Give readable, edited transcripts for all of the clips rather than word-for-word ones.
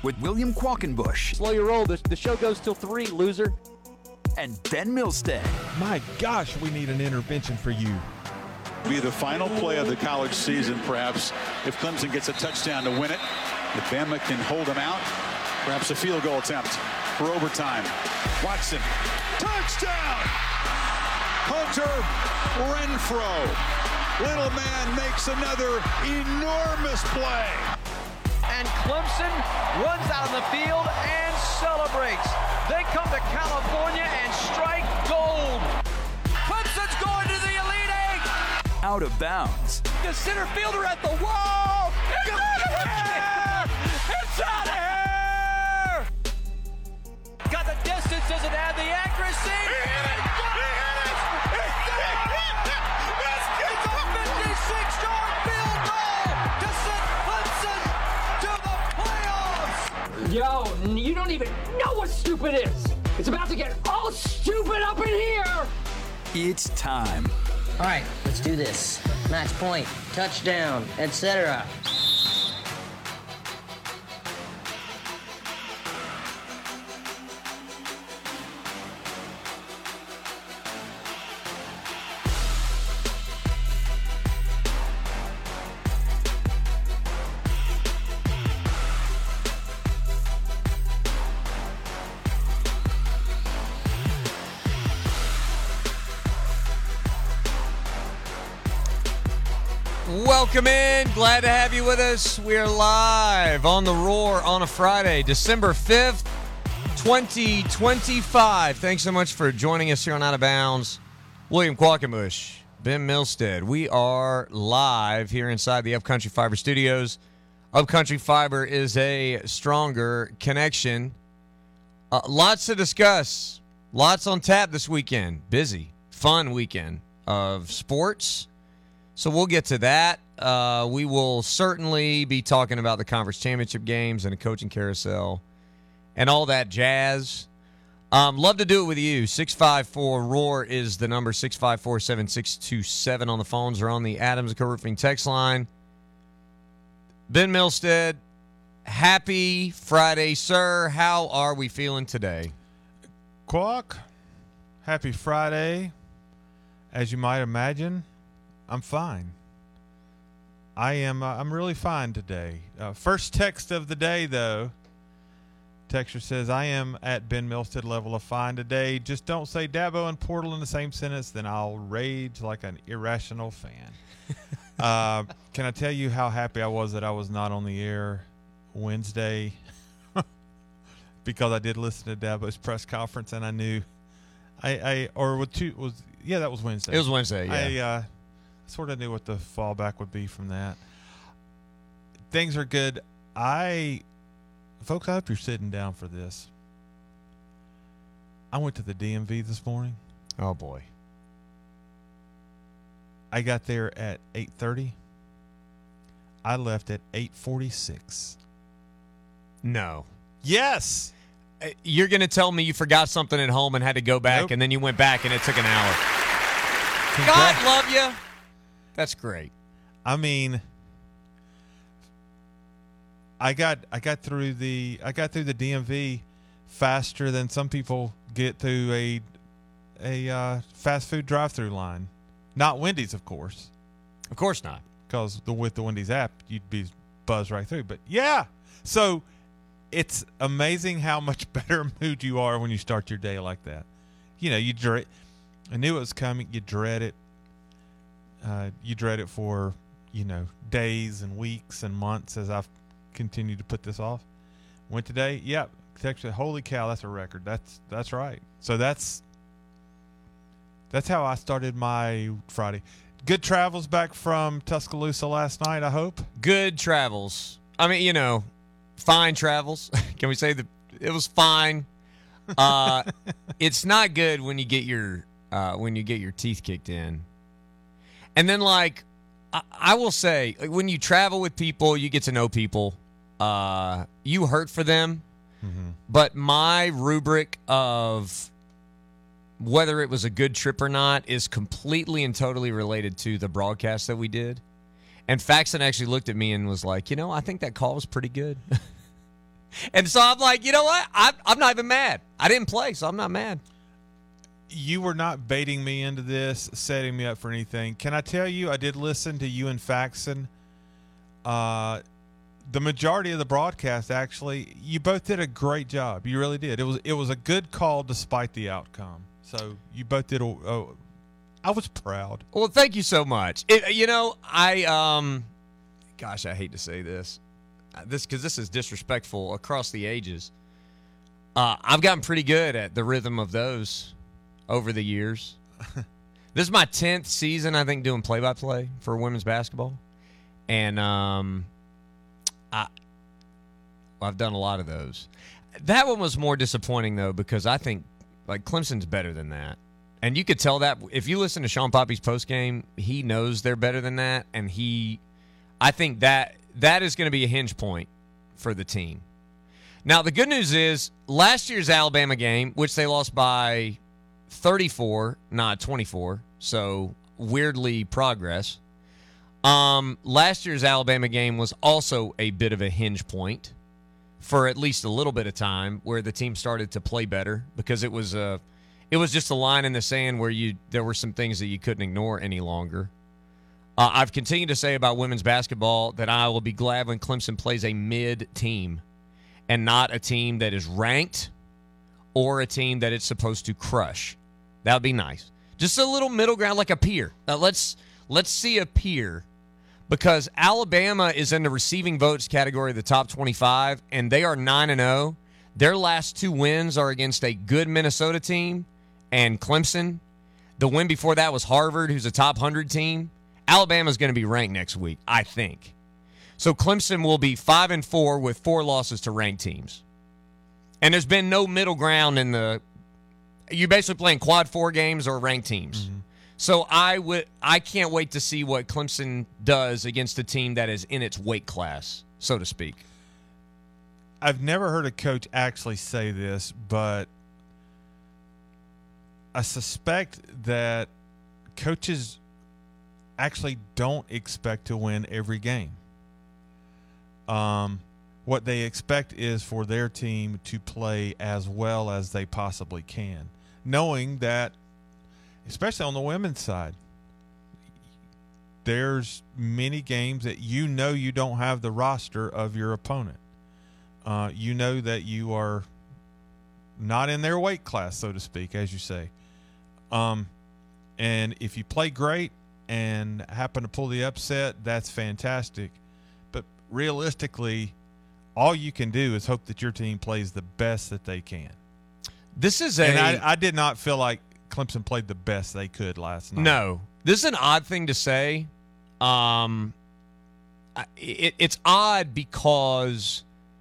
with William Qualkenbush. Slow your roll. The show goes till 3, loser. And Ben Milstead. My gosh, we need an intervention for you. Be the final play of the college season, perhaps, if Clemson gets a touchdown to win it. If Bama can hold them out, perhaps a field goal attempt for overtime. Watson, touchdown! Hunter Renfrow. Little man makes another enormous play. And Clemson runs out on the field and celebrates. They come to California and strike gold. Clemson's going to the Elite Eight. Out of bounds. The center fielder at the wall. It's out of here. It's out of here. Got the distance, doesn't have the accuracy. He hit it. It's a 56-yard field goal to send Clemson to the playoffs. Yo, you don't even know what stupid is. It's about to get all stupid up in here. It's time. All right, let's do this. Match point, touchdown, etc. Welcome in. Glad to have you with us. We're live on the Roar on a Friday, December 5th, 2025. Thanks so much for joining us here on Out of Bounds. William Qualkenbush, Ben Milstead. We are live here inside the Upcountry Fiber studios. Upcountry Fiber is a stronger connection. Lots to discuss. Lots on tap this weekend. Busy, fun weekend of sports. So we'll get to that. We will certainly be talking about the conference championship games and the coaching carousel and all that jazz. Love to do it with you. 654-ROAR is the number, 654-7627 on the phones or on the Adams & Co. Roofing text line. Ben Milstead, happy Friday, sir. How are we feeling today? Quack, happy Friday. As you might imagine, I'm fine. I'm really fine today. First text of the day, though. Texture says, I am at Ben Milstead level of fine today. Just don't say Dabo and Portal in the same sentence, then I'll rage like an irrational fan. Can I tell you how happy I was that I was not on the air Wednesday? Because I did listen to Dabo's press conference, and I knew that was Wednesday. It was Wednesday, yeah. I sort of knew what the fallback would be from that. Things are good. Folks, I hope you're sitting down for this. I went to the DMV this morning. Oh, boy. I got there at 8:30. I left at 8:46. No. Yes. You're going to tell me you forgot something at home and had to go back, Nope. and then you went back and it took an hour. God love you. That's great. I mean, I got through the DMV faster than some people get through a fast food drive-through line. Not Wendy's, of course. Of course not. Because with the Wendy's app, you'd be buzzed right through. But yeah, so it's amazing how much better mood you are when you start your day like that. You know, I knew it was coming. You dread it. You dread it for, days and weeks and months as I've continued to put this off. Went today. Yep. Actually, holy cow, that's a record. That's right. So that's how I started my Friday. Good travels back from Tuscaloosa last night, I hope. Good travels. I mean, fine travels. Can we say that it was fine? It's not good when you get your teeth kicked in. And then, I will say, when you travel with people, you get to know people. You hurt for them. Mm-hmm. But my rubric of whether it was a good trip or not is completely and totally related to the broadcast that we did. And Faxon actually looked at me and was like, I think that call was pretty good. And so I'm like, you know what? I'm not even mad. I didn't play, so I'm not mad. You were not baiting me into this, setting me up for anything. Can I tell you, I did listen to you and Faxon. The majority of the broadcast, actually, you both did a great job. You really did. It was a good call despite the outcome. So you both did. I was proud. Well, thank you so much. Gosh, I hate to say this, because this is disrespectful across the ages. I've gotten pretty good at the rhythm of those over the years. This is my 10th season, I think, doing play-by-play for women's basketball, and I've done a lot of those. That one was more disappointing, though, because I think Clemson's better than that. And you could tell that if you listen to Sean Poppy's postgame, he knows they're better than that, and I think that is going to be a hinge point for the team. Now, the good news is last year's Alabama game, which they lost by 34, not 24, so weirdly progress. Last year's Alabama game was also a bit of a hinge point for at least a little bit of time where the team started to play better because it was just a line in the sand where there were some things that you couldn't ignore any longer. I've continued to say about women's basketball that I will be glad when Clemson plays a mid team and not a team that is ranked or a team that it's supposed to crush. That would be nice. Just a little middle ground, like a peer. Let's see a peer, because Alabama is in the receiving votes category of the top 25, and they are 9-0. Their last 2 wins are against a good Minnesota team and Clemson. The win before that was Harvard, who's a top 100 team. Alabama's going to be ranked next week, I think. So Clemson will be 5-4 with 4 losses to ranked teams. And there's been no middle ground in the – you're basically playing quad 4 games or ranked teams. Mm-hmm. So I can't wait to see what Clemson does against a team that is in its weight class, so to speak. I've never heard a coach actually say this, but I suspect that coaches actually don't expect to win every game. What they expect is for their team to play as well as they possibly can, knowing that, especially on the women's side, there's many games that you don't have the roster of your opponent. You know that you are not in their weight class, so to speak, as you say. And if you play great and happen to pull the upset, that's fantastic. But realistically, all you can do is hope that your team plays the best that they can. And I did not feel like Clemson played the best they could last night. No. This is an odd thing to say. It's odd because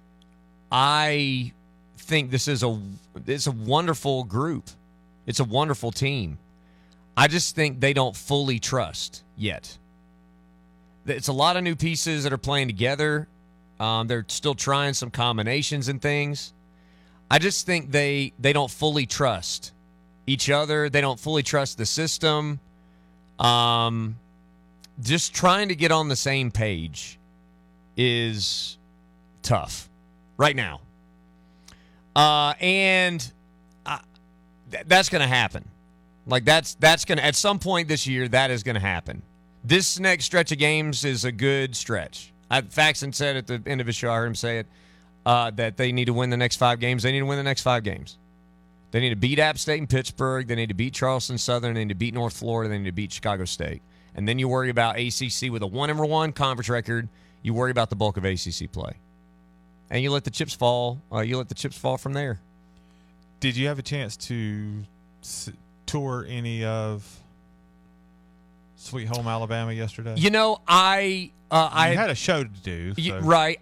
I think it's a wonderful group. It's a wonderful team. I just think they don't fully trust yet. It's a lot of new pieces that are playing together. They're still trying some combinations and things. I just think they don't fully trust each other. They don't fully trust the system. Just trying to get on the same page is tough right now. And that's going to happen. That's going to, at some point this year, that is going to happen. This next stretch of games is a good stretch. Faxon said at the end of his show, I heard him say it, that they need to win the next 5 games. They need to win the next 5 games. They need to beat App State and Pittsburgh. They need to beat Charleston Southern. They need to beat North Florida. They need to beat Chicago State. And then you worry about ACC with a 1-1 conference record. You worry about the bulk of ACC play. And you let the chips fall. You let the chips fall from there. Did you have a chance to tour any of Sweet Home Alabama yesterday? You know, I had a show to do. So. Right.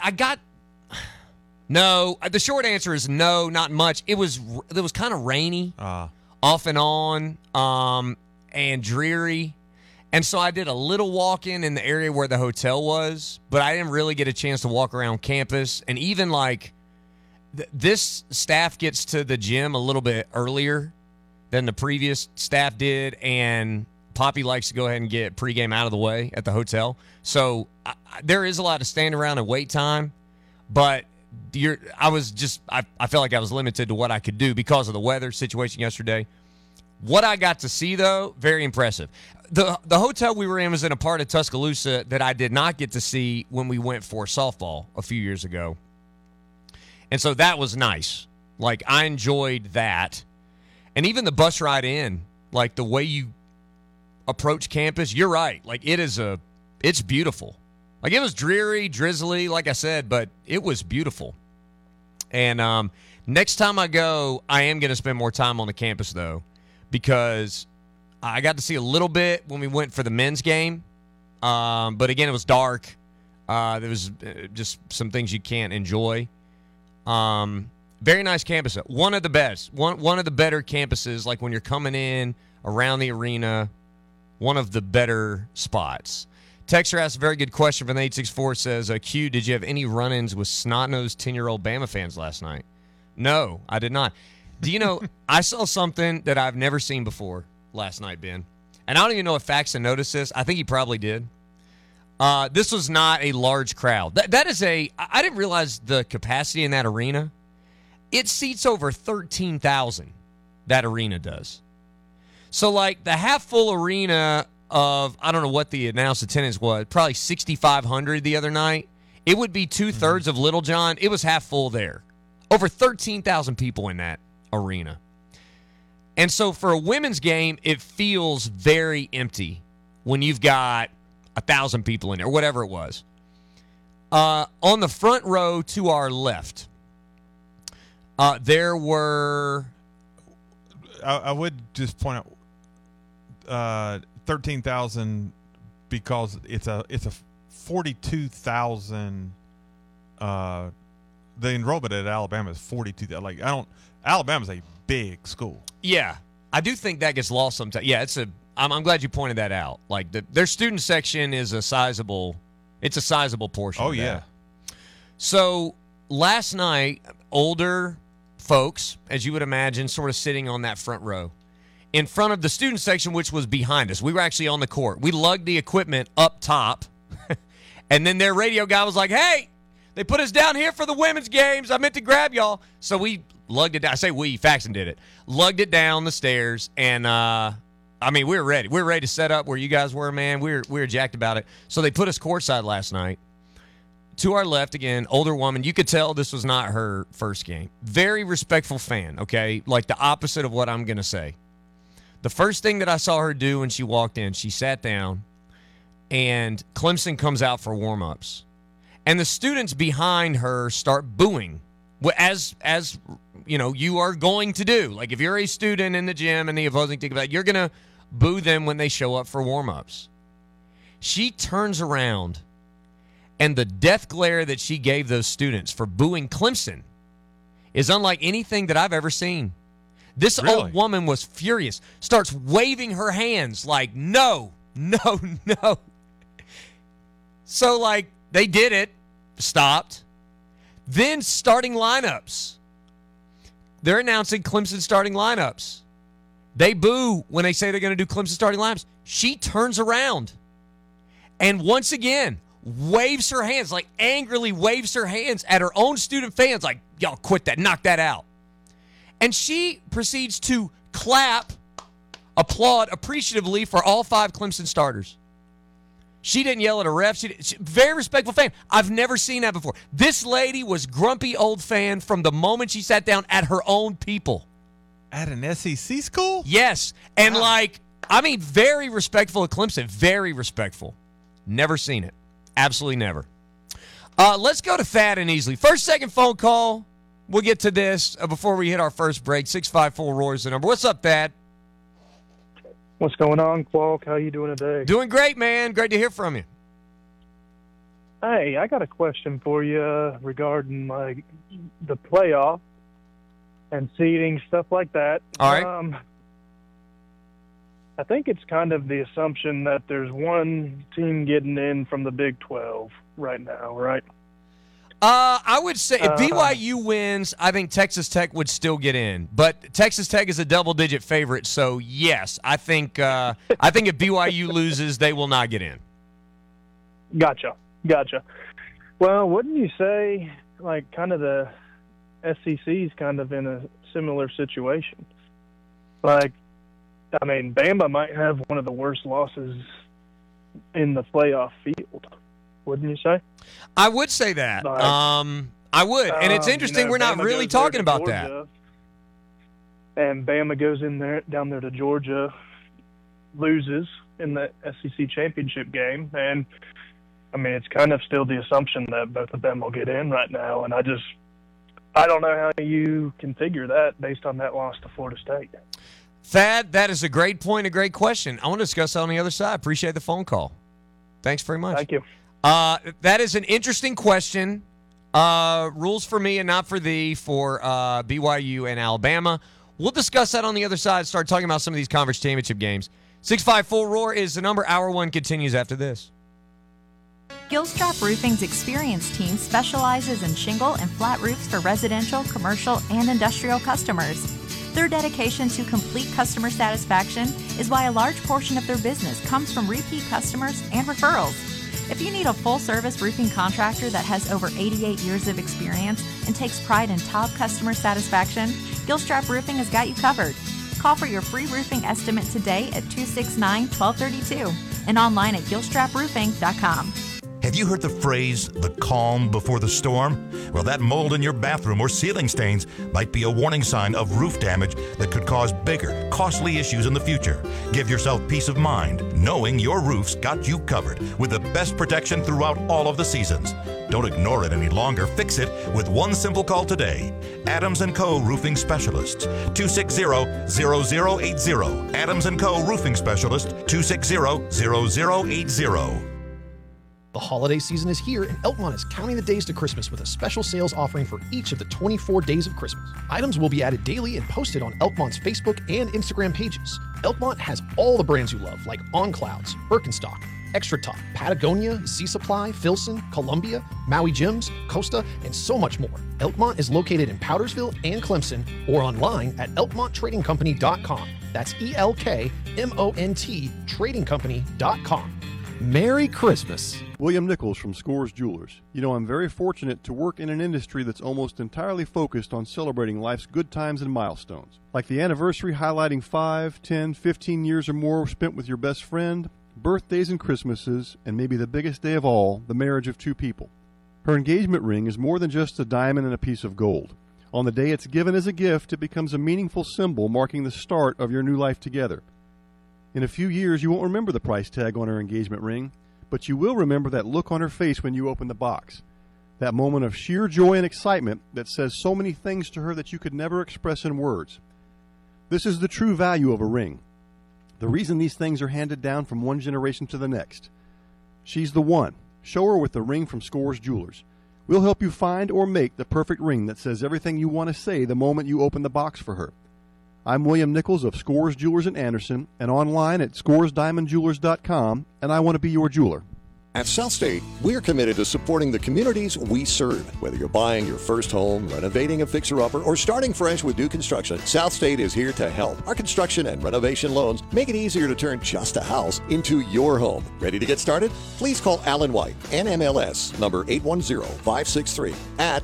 No, the short answer is no, not much. It was kind of rainy, off and on, and dreary. And so I did a little walking in the area where the hotel was, but I didn't really get a chance to walk around campus. And even this staff gets to the gym a little bit earlier than the previous staff did, and Poppy likes to go ahead and get pregame out of the way at the hotel. So there is a lot of stand around and wait time, but I felt like I was limited to what I could do because of the weather situation yesterday. What I got to see, though, very impressive. The hotel we were in was in a part of Tuscaloosa that I did not get to see when we went for softball a few years ago. And so that was nice. Like, I enjoyed that. And even the bus ride in, like the way you approach campus, you're right. Like, it's beautiful. Like, it was dreary, drizzly, like I said, but it was beautiful. And next time I go, I am going to spend more time on the campus, though, because I got to see a little bit when we went for the men's game. But, again, it was dark. There was just some things you can't enjoy. Very nice campus. One of the best. One of the better campuses, like when you're coming in around the arena, one of the better spots. Texter asked a very good question from the 864. Says, Q, did you have any run-ins with snot-nosed 10-year-old Bama fans last night? No, I did not. Do you know, I saw something that I've never seen before last night, Ben. And I don't even know if Faxon noticed this. I think he probably did. This was not a large crowd. That is I didn't realize the capacity in that arena. It seats over 13,000, that arena does. So, like, the half-full arena of, I don't know what the announced attendance was, probably 6,500 the other night. It would be two-thirds of Little John. It was half full there. Over 13,000 people in that arena. And so for a women's game, it feels very empty when you've got 1,000 people in there, or whatever it was. On the front row to our left, there were... I would just point out 13,000 because it's a 42,000. The enrollment at Alabama is 42,000. Like, Alabama's a big school. Yeah, I do think that gets lost sometimes. Yeah, I'm glad you pointed that out. Like, their student section is a sizable portion. Oh, of that. yeah. So last night, older folks, as you would imagine, sort of sitting on that front row in front of the student section, which was behind us. We were actually on the court. We lugged the equipment up top, and then their radio guy was like, hey, they put us down here for the women's games. I meant to grab y'all. So we lugged it down. I say we, Faxon did it. Lugged it down the stairs, and we were ready. We were ready to set up where you guys were, man. We were jacked about it. So they put us courtside last night. To our left, again, older woman. You could tell this was not her first game. Very respectful fan, okay? Like the opposite of what I'm going to say. The first thing that I saw her do when she walked in, she sat down, and Clemson comes out for warm-ups. And the students behind her start booing, as you know, you are going to do. Like, if you're a student in the gym and the opposing team, you're going to boo them when they show up for warm-ups. She turns around, and the death glare that she gave those students for booing Clemson is unlike anything that I've ever seen. This old woman was furious, starts waving her hands like, no, no, no. So, like, they did it, stopped. Then starting lineups. They're announcing Clemson starting lineups. They boo when they say they're going to do Clemson starting lineups. She turns around and once again waves her hands, like angrily waves her hands at her own student fans, like, y'all quit that, knock that out. And she proceeds to clap, applaud appreciatively for all 5 Clemson starters. She didn't yell at a ref. She very respectful fan. I've never seen that before. This lady was grumpy old fan from the moment she sat down at her own people. At an SEC school? Yes. And very respectful of Clemson. Very respectful. Never seen it. Absolutely never. Let's go to Thad and Easley. First, second phone call. We'll get to this before we hit our first break. 654 Roar is the number. What's up, Thad? What's going on, Qualk? How you doing today? Doing great, man. Great to hear from you. Hey, I got a question for you regarding the playoff and seeding, stuff like that. All right. I think it's kind of the assumption that there's one team getting in from the Big 12 right now, right? I would say if BYU wins, I think Texas Tech would still get in. But Texas Tech is a double-digit favorite, so yes, I think if BYU loses, they will not get in. Gotcha. Well, wouldn't you say like kind of the SEC's kind of in a similar situation. Like, I mean, Bama might have one of the worst losses in the playoff field, wouldn't you say? I would say that. I would. And it's interesting we're not Bama really goes there talking to about Georgia, and Bama goes down there to Georgia, loses in the SEC championship game, and I mean, it's kind of still the assumption that both of them will get in right now, and I don't know how you can figure that based on that loss to Florida State. Thad, that is a great point, a great question. I want to discuss that on the other side. Appreciate the phone call. Thanks very much. Thank you. That is an interesting question. Rules for me and not for thee for BYU and Alabama. We'll discuss that on the other side, start talking about some of these conference championship games. 654 ROAR is the number. Hour one continues after this. Gilstrap Roofing's experienced team specializes in shingle and flat roofs for residential, commercial, and industrial customers. Their dedication to complete customer satisfaction is why a large portion of their business comes from repeat customers and referrals. If you need a full-service roofing contractor that has over 88 years of experience and takes pride in top customer satisfaction, Gilstrap Roofing has got you covered. Call for your free roofing estimate today at 269-1232 and online at gilstraproofing.com. Have you heard the phrase, the calm before the storm? Well, that mold in your bathroom or ceiling stains might be a warning sign of roof damage that could cause bigger, costly issues in the future. Give yourself peace of mind knowing your roof's got you covered with the best protection throughout all of the seasons. Don't ignore it any longer. Fix it with one simple call today. Adams & Co. Roofing Specialists, 260-0080. Adams & Co. Roofing Specialist, 260-0080. The holiday season is here, and Elkmont is counting the days to Christmas with a special sales offering for each of the 24 days of Christmas. Items will be added daily and posted on Elkmont's Facebook and Instagram pages. Elkmont has all the brands you love, like On Clouds, Birkenstock, Extra Top, Patagonia, Sea Supply, Filson, Columbia, Maui Jims, Costa, and so much more. Elkmont is located in Powdersville and Clemson, or online at elkmonttradingcompany.com. That's ELKMONT tradingcompany.com. Merry Christmas. William Nichols from Scores Jewelers. You know, I'm very fortunate to work in an industry that's almost entirely focused on celebrating life's good times and milestones. Like the anniversary highlighting 5, 10, 15 years or more spent with your best friend, birthdays and Christmases, and maybe the biggest day of all, the marriage of two people. Her engagement ring is more than just a diamond and a piece of gold. On the day it's given as a gift, it becomes a meaningful symbol marking the start of your new life together. In a few years, you won't remember the price tag on her engagement ring, but you will remember that look on her face when you open the box. That moment of sheer joy and excitement that says so many things to her that you could never express in words. This is the true value of a ring. The reason these things are handed down from one generation to the next. She's the one. Show her with the ring from Scores Jewelers. We'll help you find or make the perfect ring that says everything you want to say the moment you open the box for her. I'm William Nichols of Scores Jewelers in Anderson and online at scoresdiamondjewelers.com, and I want to be your jeweler. At South State, we're committed to supporting the communities we serve. Whether you're buying your first home, renovating a fixer-upper, or starting fresh with new construction, South State is here to help. Our construction and renovation loans make it easier to turn just a house into your home. Ready to get started? Please call Alan White, NMLS number 810563 at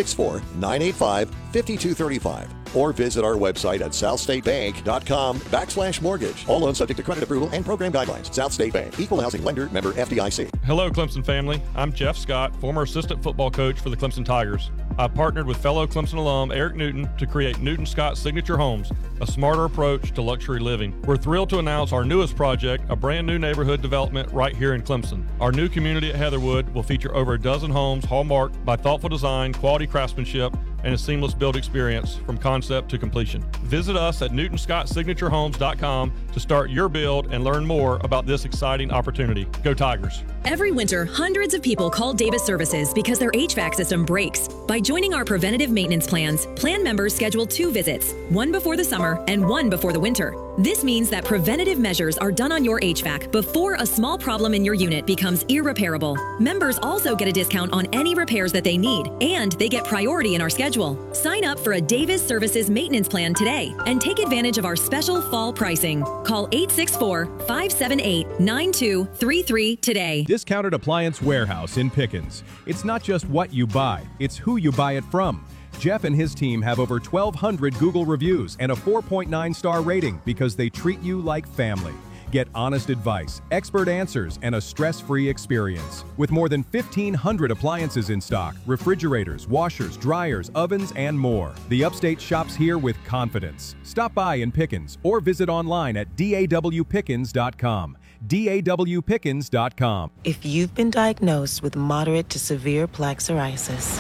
864-985-5235. Or visit our website at southstatebank.com/mortgage. All loans subject to credit approval and program guidelines. South State Bank, equal housing lender, member FDIC. Hello, Clemson family. I'm Jeff Scott, former assistant football coach for the Clemson Tigers. I've partnered with fellow Clemson alum Eric Newton to create Newton Scott Signature Homes, a smarter approach to luxury living. We're thrilled to announce our newest project, a brand new neighborhood development right here in Clemson. Our new community at Heatherwood will feature over a dozen homes hallmarked by thoughtful design, quality craftsmanship, and a seamless build experience from concept to completion. Visit us at NewtonScottSignatureHomes.com to start your build and learn more about this exciting opportunity. Go Tigers. Every winter, hundreds of people call Davis Services because their HVAC system breaks. By joining our preventative maintenance plans, plan members schedule 2 visits, one before the summer and one before the winter. This means that preventative measures are done on your HVAC before a small problem in your unit becomes irreparable. Members also get a discount on any repairs that they need, and they get priority in our schedule. Sign up for a Davis Services maintenance plan today and take advantage of our special fall pricing. Call 864-578-9233 today. Discounted Appliance Warehouse in Pickens. It's not just what you buy, it's who who you buy it from. Jeff and his team have over 1,200 Google reviews and a 4.9-star rating because they treat you like family. Get honest advice, expert answers, and a stress-free experience. With more than 1,500 appliances in stock, refrigerators, washers, dryers, ovens, and more, the Upstate shops here with confidence. Stop by in Pickens or visit online at dawpickens.com. dawpickens.com. If you've been diagnosed with moderate to severe plaque psoriasis,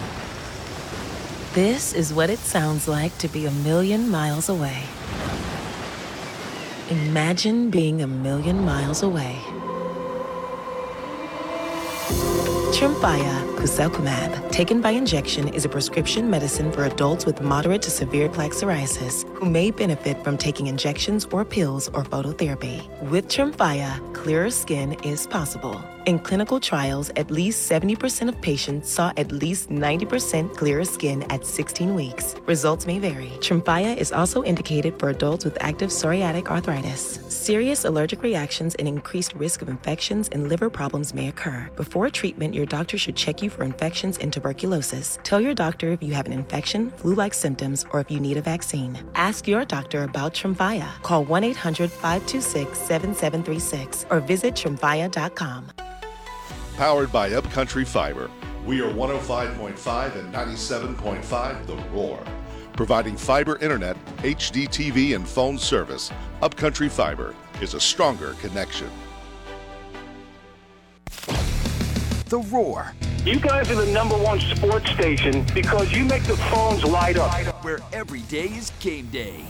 this is what it sounds like to be a million miles away. Imagine being a million miles away. Tremfya guselkumab, taken by injection, is a prescription medicine for adults with moderate to severe plaque psoriasis who may benefit from taking injections or pills or phototherapy. With Tremfya, clearer skin is possible. In clinical trials, at least 70% of patients saw at least 90% clearer skin at 16 weeks. Results may vary. Tremfya is also indicated for adults with active psoriatic arthritis. Serious allergic reactions and increased risk of infections and liver problems may occur. Before treatment, your doctor should check you for infections and tuberculosis. Tell your doctor if you have an infection, flu-like symptoms, or if you need a vaccine. Ask your doctor about Tremfya. Call 1-800-526-7736 or visit tremfya.com. Powered by Upcountry Fiber. We are 105.5 and 97.5 The Roar. Providing fiber internet, HD TV, and phone service, Upcountry Fiber is a stronger connection. The Roar. You guys are the #1 sports station because you make the phones light up. Where every day is game day.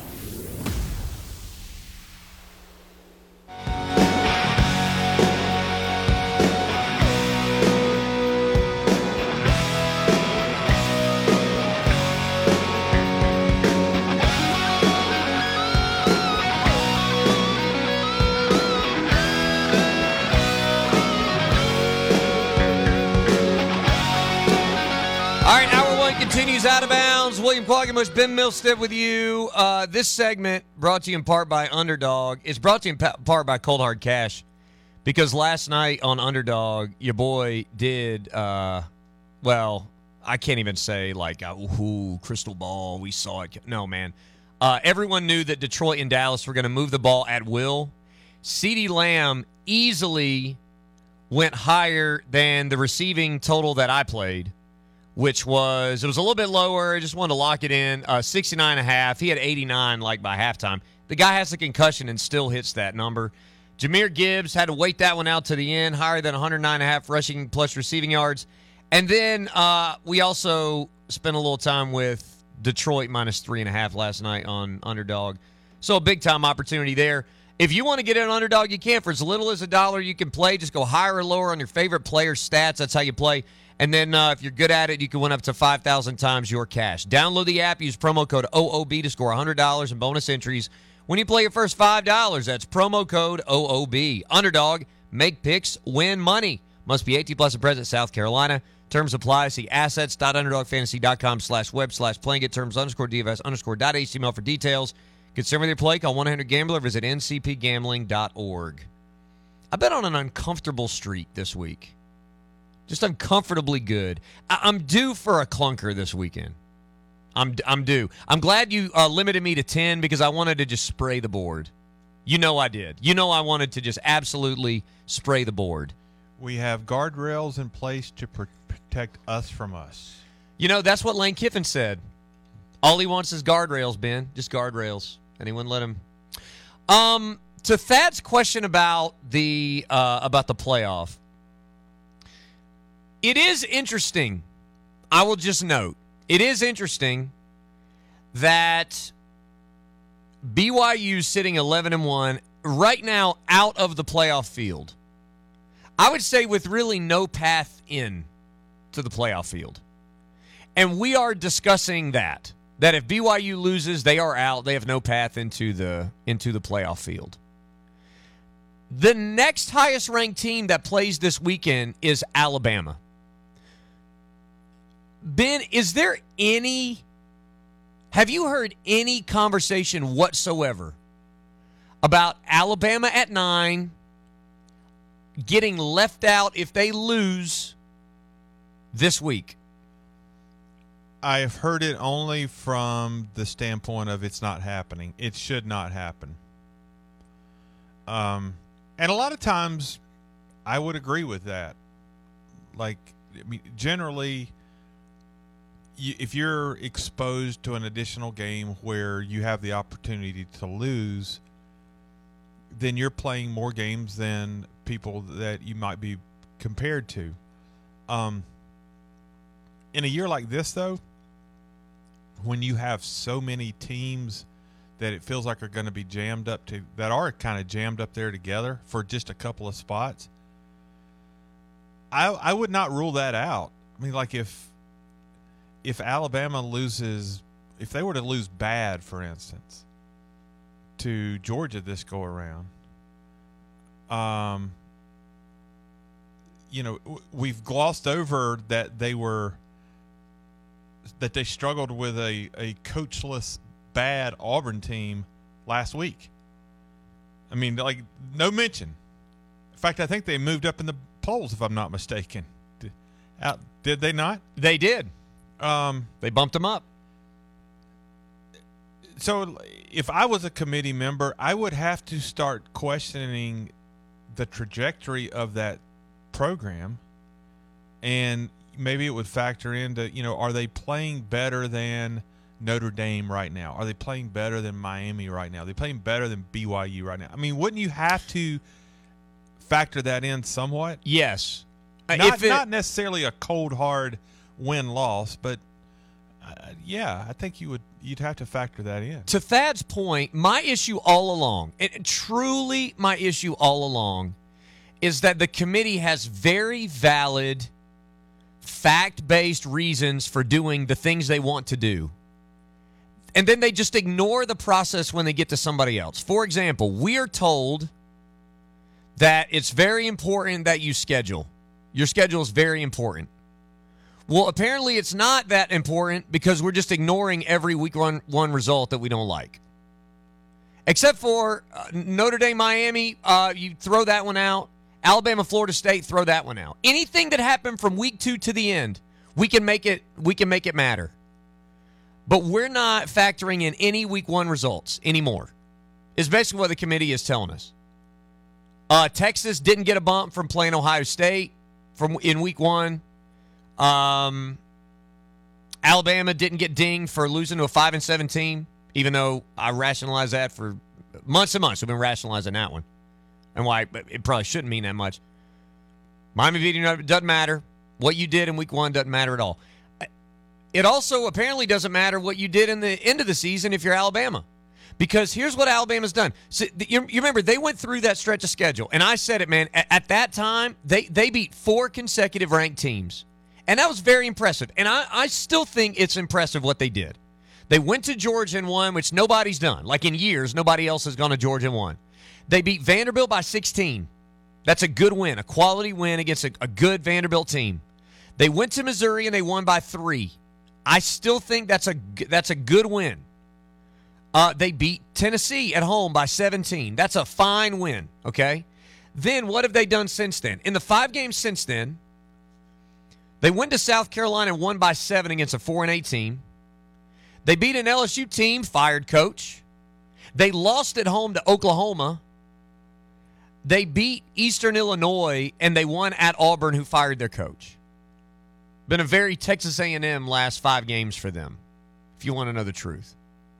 Continues Out of Bounds. William Quaggamush, Ben Milstead with you. This segment brought to you in part by Underdog. It's brought to you in part by Cold Hard Cash. Because last night on Underdog, your boy did, well, I can't even say like, ooh, crystal ball, we saw it. No, man. Everyone knew that Detroit and Dallas were going to move the ball at will. CeeDee Lamb easily went higher than the receiving total that I played, which was, it was a little bit lower. I just wanted to lock it in. 69.5. He had 89 like by halftime. The guy has a concussion and still hits that number. Jahmyr Gibbs had to wait that one out to the end, higher than 109.5 rushing plus receiving yards. And then we also spent a little time with Detroit minus 3.5 last night on Underdog. So a big-time opportunity there. If you want to get in on Underdog, you can. For as little as $1, you can play. Just go higher or lower on your favorite player stats. That's how you play. And then if you're good at it, you can win up to 5,000 times your cash. Download the app. Use promo code OOB to score $100 in bonus entries when you play your first $5. That's promo code OOB. Underdog. Make picks. Win money. Must be 18 plus and present, South Carolina. Terms apply. See assets.underdogfantasy.com/web/playing. Get terms _DFS_.html for details. Concerned with your play? Call 1-800-GAMBLER. Visit ncpgambling.org. I bet on an uncomfortable streak this week. Just uncomfortably good. I'm due for a clunker this weekend. I'm due. I'm glad you limited me to 10 because I wanted to just spray the board. You know I did. You know I wanted to just absolutely spray the board. We have guardrails in place to protect us from us. You know, that's what Lane Kiffin said. All he wants is guardrails, Ben. Just guardrails. And he wouldn't let him. To Thad's question about the playoff, it is interesting. I will just note, it is interesting that BYU sitting 11-1 right now out of the playoff field. I would say with really no path in to the playoff field. And we are discussing that if BYU loses, they are out. They have no path into the playoff field. The next highest ranked team that plays this weekend is Alabama. Ben, have you heard any conversation whatsoever about Alabama at 9 getting left out if they lose this week? I've heard it only from the standpoint of it's not happening. It should not happen. And a lot of times I would agree with that. Like, I mean, generally, if you're exposed to an additional game where you have the opportunity to lose, then you're playing more games than people that you might be compared to. In a year like this, though, when you have so many teams that it feels like are going to be jammed up that are kind of jammed up there together for just a couple of spots, I would not rule that out. I mean, like if Alabama loses, if they were to lose bad, for instance, to Georgia this go around, we've glossed over that they struggled with a coachless bad Auburn team last week. I mean, like, no mention. In fact, I think they moved up in the polls, if I'm not mistaken. Did they not? They did. They bumped them up. So if I was a committee member, I would have to start questioning the trajectory of that program, and maybe it would factor into, are they playing better than Notre Dame right now? Are they playing better than Miami right now? Are they playing better than BYU right now? I mean, wouldn't you have to factor that in somewhat? Yes. Not necessarily a cold, hard win-loss, but I think you'd have to factor that in. To Thad's point, my issue all along, and truly my issue all along, is that the committee has very valid, fact-based reasons for doing the things they want to do. And then they just ignore the process when they get to somebody else. For example, we are told that it's very important that you schedule. Your schedule is very important. Well, apparently it's not that important because we're just ignoring every week one result that we don't like. Except for Notre Dame, Miami, you throw that one out. Alabama, Florida State, throw that one out. Anything that happened from week 2 to the end, we can make it matter. But we're not factoring in any week 1 results anymore, is basically what the committee is telling us. Texas didn't get a bump from playing Ohio State in week 1. Alabama didn't get dinged for losing to a 5-7 team, even though I rationalized that for months and months. We've been rationalizing that one. And why it probably shouldn't mean that much. Miami beating doesn't matter. What you did in week 1 doesn't matter at all. It also apparently doesn't matter what you did in the end of the season if you're Alabama. Because here's what Alabama's done. So, you remember, they went through that stretch of schedule. And I said it, man. At that time, they beat 4 consecutive ranked teams. And that was very impressive. And I still think it's impressive what they did. They went to Georgia and won, which nobody's done. Like in years, nobody else has gone to Georgia and won. They beat Vanderbilt by 16. That's a good win, a quality win against a good Vanderbilt team. They went to Missouri and they won by 3. I still think that's a good win. They beat Tennessee at home by 17. That's a fine win, okay? Then what have they done since then? In the 5 games since then, they went to South Carolina and won by 7 against a 4-8 team. They beat an LSU team, fired coach. They lost at home to Oklahoma. They beat Eastern Illinois, and they won at Auburn, who fired their coach. Been a very Texas A&M last 5 games for them, if you want to know the truth.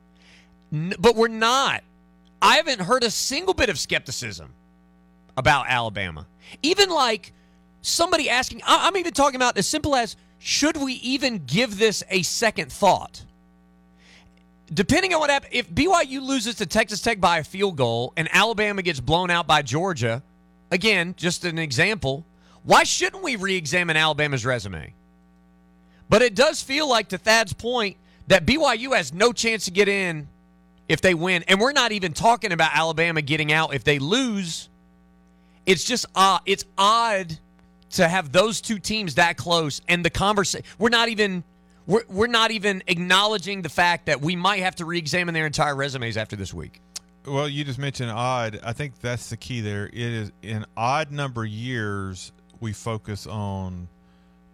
But we're not. I haven't heard a single bit of skepticism about Alabama. Even like somebody asking, I'm even talking about as simple as, should we even give this a second thought? Depending on what happens, if BYU loses to Texas Tech by a field goal and Alabama gets blown out by Georgia, again, just an example, why shouldn't we re-examine Alabama's resume? But it does feel like, to Thad's point, that BYU has no chance to get in if they win. And we're not even talking about Alabama getting out if they lose. It's just it's odd to have those two teams that close, and the conversation, we're not even acknowledging the fact that we might have to re-examine their entire resumes after this week. Well, you just mentioned odd. I think that's the key there. It is in odd number years we focus on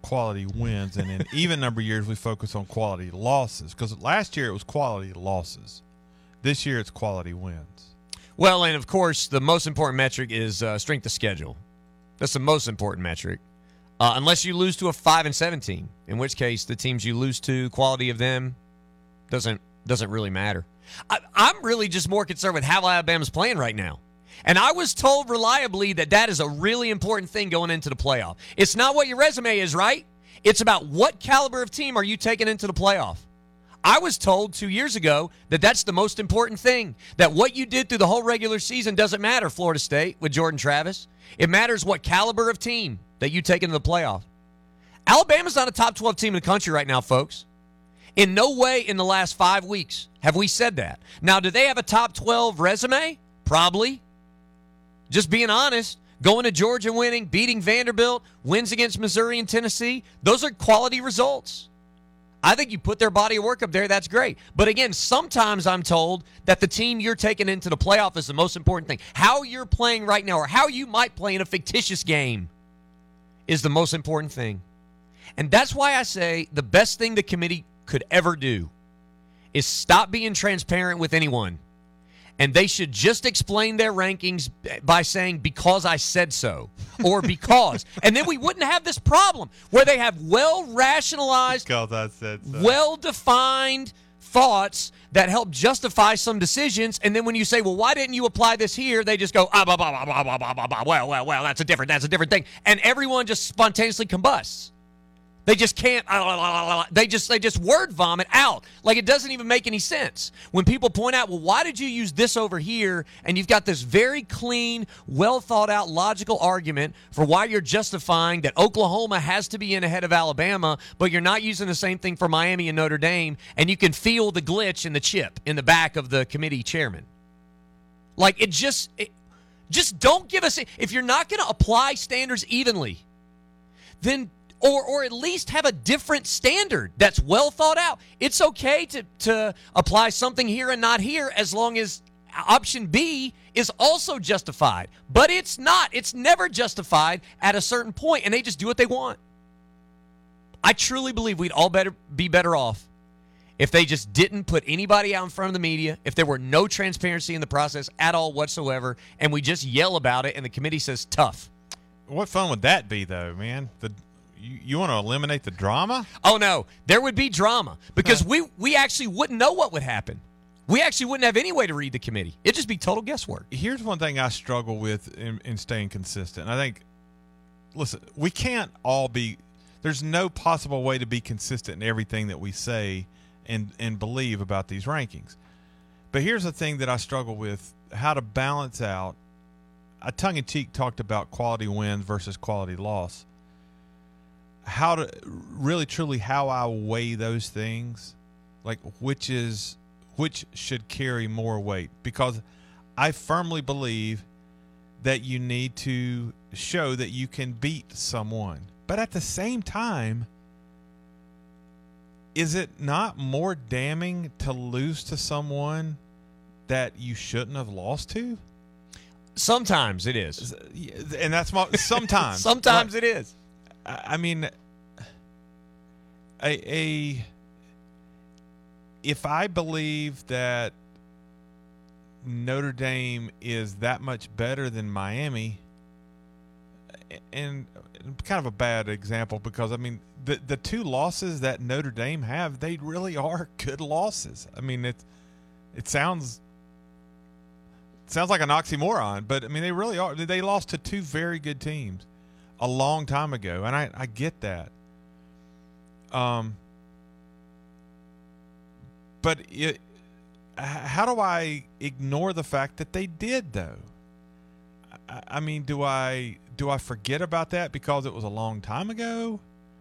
quality wins, and in even number years we focus on quality losses, because last year it was quality losses. This year it's quality wins. Well, and of course the most important metric is strength of schedule. That's the most important metric. Unless you lose to a 5-7 team, in which case the teams you lose to, quality of them doesn't really matter. I'm really just more concerned with how Alabama's playing right now. And I was told reliably that is a really important thing going into the playoff. It's not what your resume is, right? It's about what caliber of team are you taking into the playoff. I was told 2 years ago that that's the most important thing, that what you did through the whole regular season doesn't matter, Florida State, with Jordan Travis. It matters what caliber of team that you take into the playoff. Alabama's not a top 12 team in the country right now, folks. In no way in the last 5 weeks have we said that. Now, do they have a top 12 resume? Probably. Just being honest, going to Georgia winning, beating Vanderbilt, wins against Missouri and Tennessee, those are quality results. I think you put their body of work up there, that's great. But again, sometimes I'm told that the team you're taking into the playoff is the most important thing. How you're playing right now, or how you might play in a fictitious game, is the most important thing. And that's why I say the best thing the committee could ever do is stop being transparent with anyone. And they should just explain their rankings by saying, because I said so, or because. And then we wouldn't have this problem where they have well-rationalized, because I said so, well-defined thoughts that help justify some decisions. And then when you say, well, why didn't you apply this here? They just go, well, that's a different thing. And everyone just spontaneously combusts. They just can't, they just word vomit out. Like it doesn't even make any sense. When people point out, well, why did you use this over here? And you've got this very clean, well thought out, logical argument for why you're justifying that Oklahoma has to be in ahead of Alabama, but you're not using the same thing for Miami and Notre Dame, and you can feel the glitch in the chip in the back of the committee chairman. Like just don't give us, if you're not going to apply standards evenly, then Or at least have a different standard that's well thought out. It's okay to apply something here and not here as long as option B is also justified. But it's not. It's never justified at a certain point, and they just do what they want. I truly believe we'd all be better off if they just didn't put anybody out in front of the media, if there were no transparency in the process at all whatsoever, and we just yell about it and the committee says tough. What fun would that be, though, man? You want to eliminate the drama? Oh, no. There would be drama because we actually wouldn't know what would happen. We actually wouldn't have any way to read the committee. It'd just be total guesswork. Here's one thing I struggle with in staying consistent. I think, listen, we can't all be – there's no possible way to be consistent in everything that we say and believe about these rankings. But here's the thing that I struggle with, how to balance out. I tongue-in-cheek talked about quality wins versus quality loss. How to really truly how I weigh those things, like which should carry more weight, because I firmly believe that you need to show that you can beat someone, but at the same time, is it not more damning to lose to someone that you shouldn't have lost to? Sometimes it is, and that's sometimes. Sometimes it is. I mean, if I believe that Notre Dame is that much better than Miami, and kind of a bad example because, I mean, the two losses that Notre Dame have, they really are good losses. I mean, it sounds like an oxymoron, but, I mean, they really are. They lost to two very good teams a long time ago, and I get that. But how do I ignore the fact that they did, though? I mean, do I forget about that because it was a long time ago?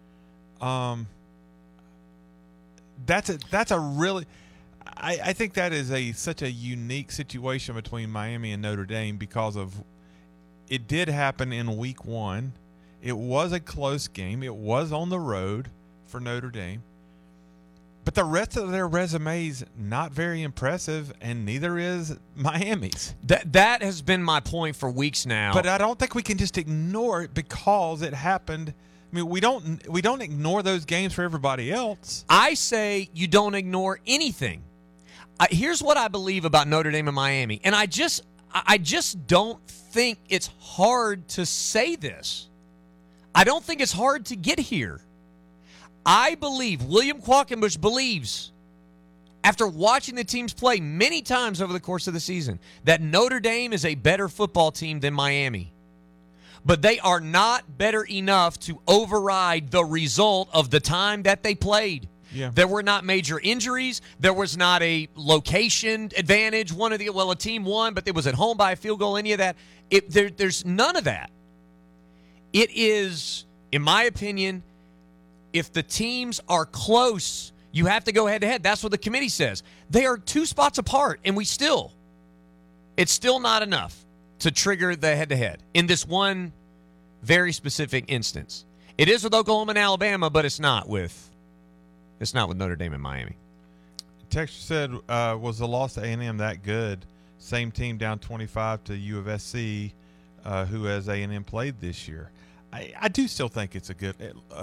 That's a really, I think that is such a unique situation between Miami and Notre Dame because of it did happen in week one. It was a close game. It was on the road for Notre Dame. But the rest of their resume's not very impressive, and neither is Miami's. That has been my point for weeks now. But I don't think we can just ignore it because it happened I mean, we don't ignore those games for everybody else. I say you don't ignore anything. Here's what I believe about Notre Dame and Miami, and I just don't think it's hard to say this. I don't think it's hard to get here. I believe, William Qualkenbush believes, after watching the teams play many times over the course of the season, that Notre Dame is a better football team than Miami. But they are not better enough to override the result of the time that they played. Yeah. There were not major injuries. There was not a location advantage. A team won, but it was at home by a field goal, any of that. There's none of that. It is, in my opinion, if the teams are close, you have to go head-to-head. That's what the committee says. They are 2 spots apart, and it's still not enough to trigger the head-to-head in this one very specific instance. It is with Oklahoma and Alabama, but it's not with Notre Dame and Miami. Texture said, was the loss to A&M that good? Same team down 25 to U of SC, who has A&M played this year. I do still think it's a good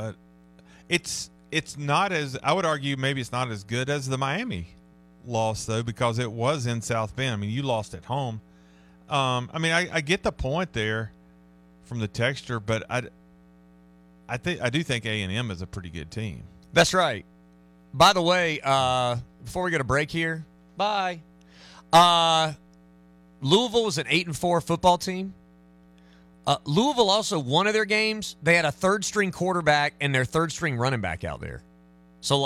it's not as, I would argue maybe it's not as good as the Miami loss, though, because it was in South Bend. I mean, you lost at home. I get the point there from the texture, but I do think A&M is a pretty good team. That's right. By the way, before we go to break here, Louisville was an 8-4 football team. Louisville also, one of their games, they had a third-string quarterback and their third-string running back out there. So,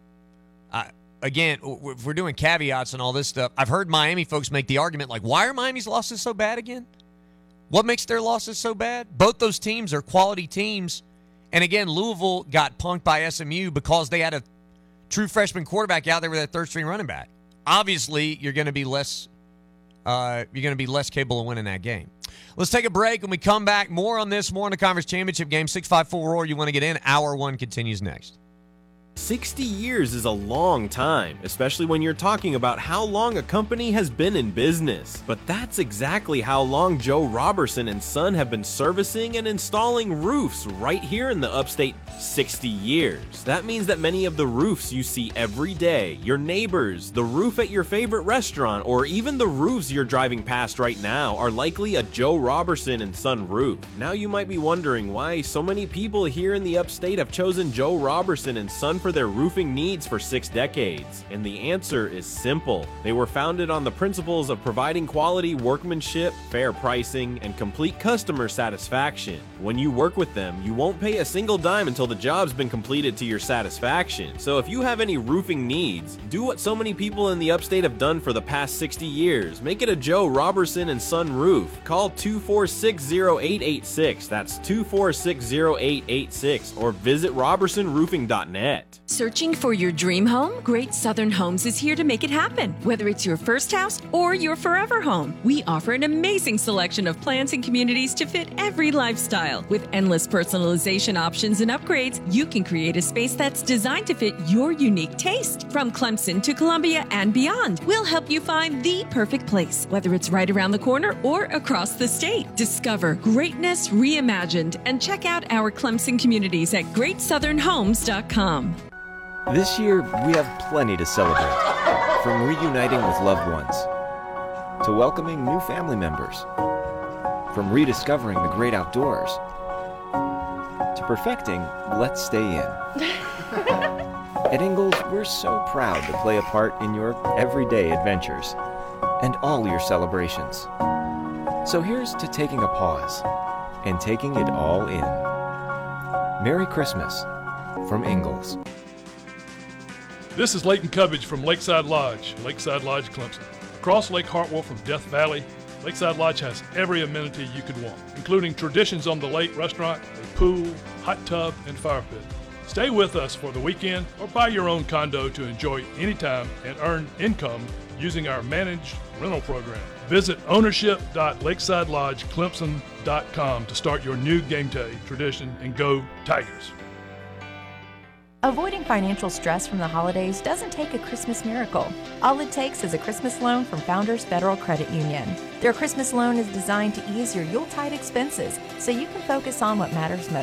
again, if we're doing caveats and all this stuff, I've heard Miami folks make the argument, why are Miami's losses so bad again? What makes their losses so bad? Both those teams are quality teams. And, again, Louisville got punked by SMU because they had a true freshman quarterback out there with that third-string running back. Obviously, you're going to be less capable of winning that game. Let's take a break. When we come back, more on this, more on the conference championship game. 654-ROAR, you want to get in. Hour 1 continues next. 60 years is a long time, especially when you're talking about how long a company has been in business. But that's exactly how long Joe Robertson and Son have been servicing and installing roofs right here in the upstate. 60 years. That means that many of the roofs you see every day, your neighbors, the roof at your favorite restaurant, or even the roofs you're driving past right now are likely a Joe Robertson and Son roof. Now you might be wondering why so many people here in the upstate have chosen Joe Robertson and Son for their roofing needs for 6 decades. And the answer is simple. They were founded on the principles of providing quality workmanship, fair pricing, and complete customer satisfaction. When you work with them, you won't pay a single dime until the job's been completed to your satisfaction. So if you have any roofing needs, do what so many people in the upstate have done for the past 60 years. Make it a Joe Robertson and Son roof. Call 246-0886. That's 246-0886, or visit robertsonroofing.net. Searching for your dream home? Great Southern Homes is here to make it happen. Whether it's your first house or your forever home, we offer an amazing selection of plans and communities to fit every lifestyle. With endless personalization options and upgrades, you can create a space that's designed to fit your unique taste. From Clemson to Columbia and beyond, we'll help you find the perfect place, whether it's right around the corner or across the state. Discover greatness reimagined and check out our Clemson communities at greatsouthernhomes.com. This year, we have plenty to celebrate. From reuniting with loved ones, to welcoming new family members, from rediscovering the great outdoors, to perfecting Let's Stay In. At Ingalls, we're so proud to play a part in your everyday adventures and all your celebrations. So here's to taking a pause and taking it all in. Merry Christmas from Ingalls. This is Leighton Cubbage from Lakeside Lodge, Clemson. Across Lake Hartwell from Death Valley, Lakeside Lodge has every amenity you could want, including Traditions on the Lake restaurant, a pool, hot tub, and fire pit. Stay with us for the weekend or buy your own condo to enjoy anytime and earn income using our managed rental program. Visit ownership.lakesidelodgeclemson.com to start your new game day tradition, and go Tigers. Avoiding financial stress from the holidays doesn't take a Christmas miracle. All it takes is a Christmas loan from Founders Federal Credit Union. Their Christmas loan is designed to ease your Yuletide expenses so you can focus on what matters most.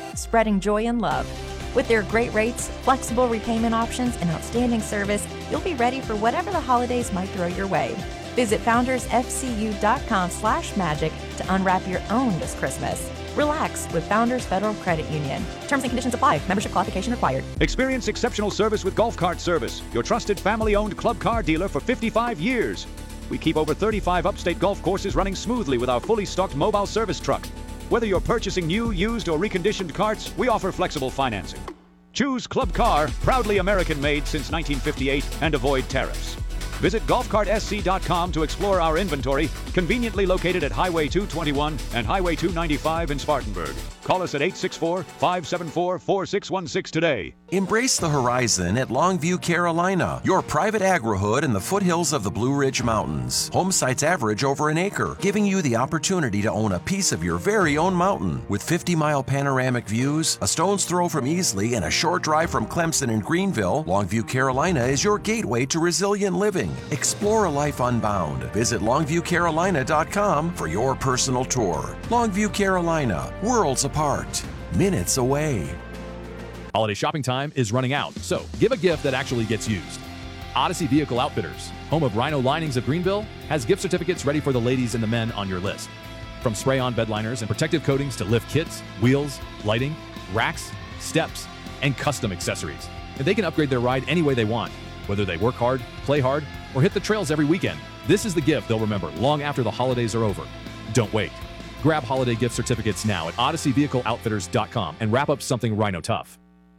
spreading joy and love. With their great rates, flexible repayment options, and outstanding service, you'll be ready for whatever the holidays might throw your way. Visit foundersfcu.com/magic to unwrap your own this Christmas. Relax with Founders Federal Credit Union. Terms and conditions apply. Membership qualification required. Experience exceptional service with Golf Cart Service, your trusted family-owned club car dealer for 55 years. We keep over 35 upstate golf courses running smoothly with our fully stocked mobile service truck. Whether you're purchasing new, used, or reconditioned carts, we offer flexible financing. Choose Club Car, proudly American-made since 1958, and avoid tariffs. Visit golfcartsc.com to explore our inventory, conveniently located at Highway 221 and Highway 295 in Spartanburg. Call us at 864-574-4616 today. Embrace the horizon at Longview, Carolina, your private agri-hood in the foothills of the Blue Ridge Mountains. Home sites average over an acre, giving you the opportunity to own a piece of your very own mountain. With 50-mile panoramic views, a stone's throw from Easley, and a short drive from Clemson and Greenville, Longview, Carolina is your gateway to resilient living. Explore a life unbound. Visit longviewcarolina.com for your personal tour. Longview, Carolina, worlds apart, minutes away. Holiday shopping time is running out, so give a gift that actually gets used. Odyssey Vehicle Outfitters, home of Rhino Linings of Greenville, has gift certificates ready for the ladies and the men on your list. From spray-on bed liners and protective coatings to lift kits, wheels, lighting, racks, steps, and custom accessories. And they can upgrade their ride any way they want, whether they work hard, play hard, or hit the trails every weekend. This is the gift they'll remember long after the holidays are over. Don't wait. Grab holiday gift certificates now at odysseyvehicleoutfitters.com and wrap up something Rhino tough.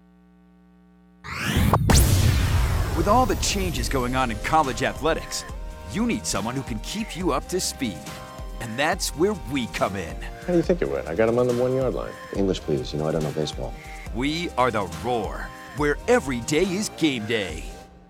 With all the changes going on in college athletics, you need someone who can keep you up to speed. And that's where we come in. How do you think it went? I got him on the 1 yard line. English, please. You know I don't know baseball. We are the Roar, where every day is game day.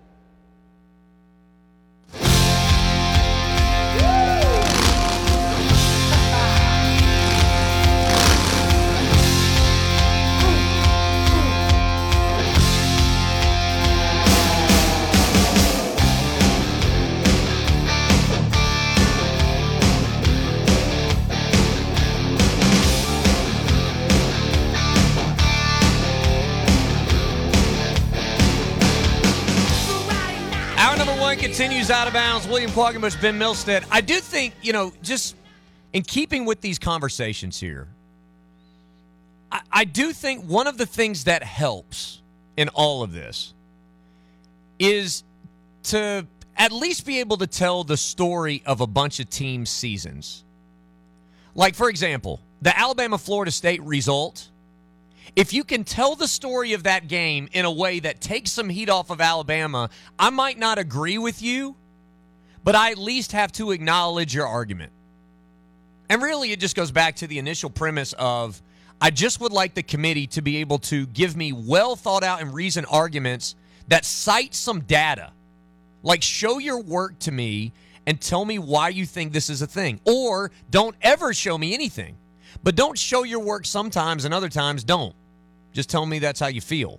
Continues out of bounds. William Quaggenbush, Ben Milstead. I do think, just in keeping with these conversations here, I do think one of the things that helps in all of this is to at least be able to tell the story of a bunch of team seasons. Like, for example, the Alabama-Florida State result. If you can tell the story of that game in a way that takes some heat off of Alabama, I might not agree with you, but I at least have to acknowledge your argument. And really, it just goes back to the initial premise of, I just would like the committee to be able to give me well thought out and reasoned arguments that cite some data. Like, show your work to me and tell me why you think this is a thing. Or don't ever show me anything. But don't show your work sometimes and other times don't. Just tell me that's how you feel.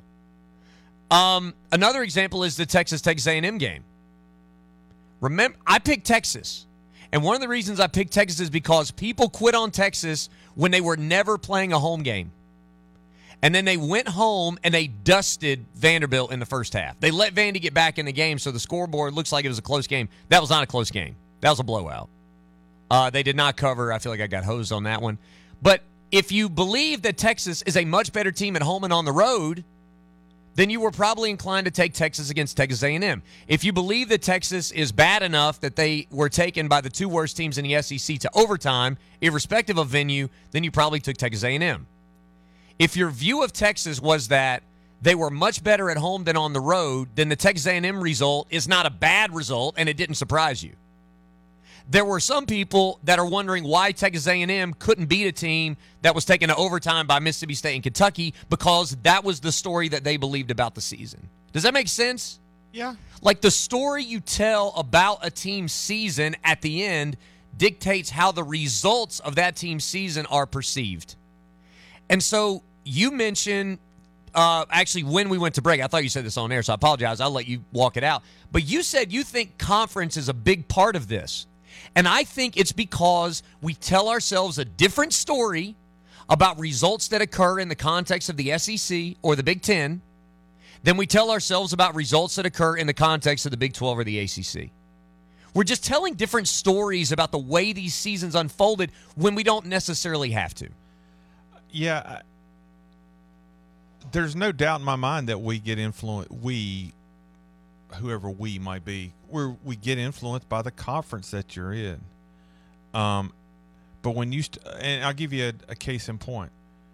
Another example is the Texas A&M game. Remember, I picked Texas. And one of the reasons I picked Texas is because people quit on Texas when they were never playing a home game. And then they went home and they dusted Vanderbilt in the first half. They let Vandy get back in the game, so the scoreboard looks like it was a close game. That was not a close game. That was a blowout. They did not cover. I feel like I got hosed on that one. But if you believe that Texas is a much better team at home and on the road, then you were probably inclined to take Texas against Texas A&M. If you believe that Texas is bad enough that they were taken by the two worst teams in the SEC to overtime, irrespective of venue, then you probably took Texas A&M. If your view of Texas was that they were much better at home than on the road, then the Texas A&M result is not a bad result, and it didn't surprise you. There were some people that are wondering why Texas A&M couldn't beat a team that was taken to overtime by Mississippi State and Kentucky, because that was the story that they believed about the season. Does that make sense? Yeah. Like, the story you tell about a team's season at the end dictates how the results of that team's season are perceived. And so you mentioned, actually, when we went to break, I thought you said this on air, so I apologize. I'll let you walk it out. But you said you think conference is a big part of this. And I think it's because we tell ourselves a different story about results that occur in the context of the SEC or the Big Ten than we tell ourselves about results that occur in the context of the Big 12 or the ACC. We're just telling different stories about the way these seasons unfolded when we don't necessarily have to. Yeah, there's no doubt in my mind that we get influenced. Whoever we might be, we get influenced by the conference that you're in. But when you and I'll give you a case in point.